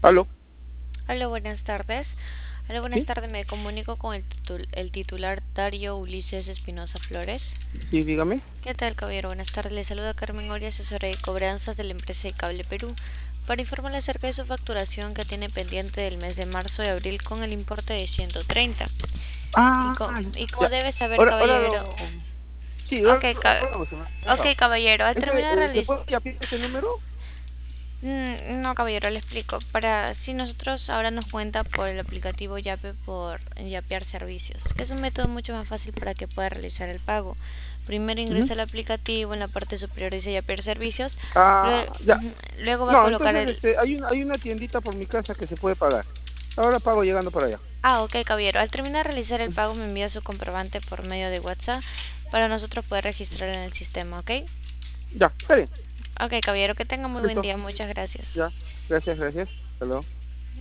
Aló, Hola, buenas tardes. Hola, buenas ¿sí? tardes. Me comunico con el titular Dario Ulises Espinosa Flores. Sí, dígame. ¿Qué tal, caballero? Buenas tardes. Le saluda Carmen Oria, asesora de cobranzas de la empresa de Cable Perú, para informarle acerca de su facturación que tiene pendiente del mes de marzo y abril con el importe de 130. Y, Ah, co- y como ya. debe saber, Ahora caballero. lo... Sí, Ok, ahora se me ha ok, pasado. caballero. Al terminar de ¿Se realizar. puede copiar ese número? No, caballero, le explico. Para si nosotros ahora nos cuenta por el aplicativo Yape por Yapear Servicios, que es un método mucho más fácil para que pueda realizar el pago. Primero Ujú. ingresa al aplicativo, en la parte superior dice Yapear Servicios, Ya. luego va a No, colocar entonces el... hay una tiendita por mi casa que se puede pagar. Ahora pago llegando para allá. Ah, ok, caballero. Al terminar de realizar el Ujú. pago me envía su comprobante por medio de WhatsApp para nosotros poder registrar en el sistema, ¿ok? Ya, está bien. Ok, caballero, que tenga muy buen Listo. día. Muchas gracias. Ya. Gracias, gracias. Hasta luego.